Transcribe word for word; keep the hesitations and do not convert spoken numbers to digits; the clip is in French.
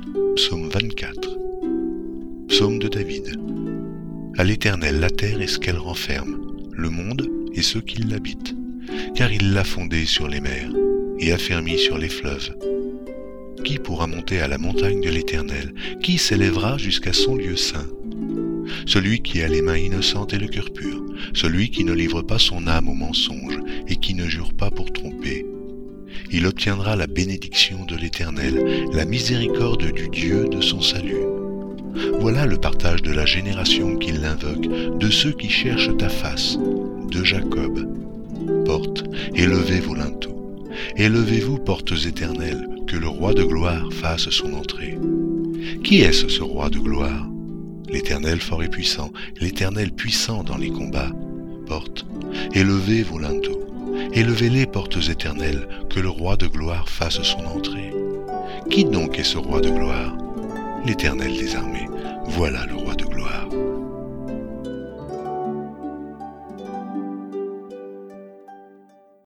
Psaume vingt-quatre. Psaume de David. À l'Éternel la terre et ce qu'elle renferme, le monde et ceux qui l'habitent, car il l'a fondé sur les mers et affermi sur les fleuves. Qui pourra monter à la montagne de l'Éternel? Qui s'élèvera jusqu'à son lieu saint? Celui qui a les mains innocentes et le cœur pur, celui qui ne livre pas son âme au mensonge et qui ne jure pas pour tromper. Il obtiendra la bénédiction de l'Éternel, la miséricorde du Dieu de son salut. Voilà le partage de la génération qui l'invoque, de ceux qui cherchent ta face, de Jacob. Portes, élevez vos linteaux. Élevez-vous, portes éternelles, que le roi de gloire fasse son entrée. Qui est-ce, ce roi de gloire? L'Éternel fort et puissant, l'Éternel puissant dans les combats. Portes, élevez vos linteaux. Élevez-les, portes éternelles, que le roi de gloire fasse son entrée. Qui donc est ce roi de gloire? L'Éternel des armées, voilà le roi de gloire.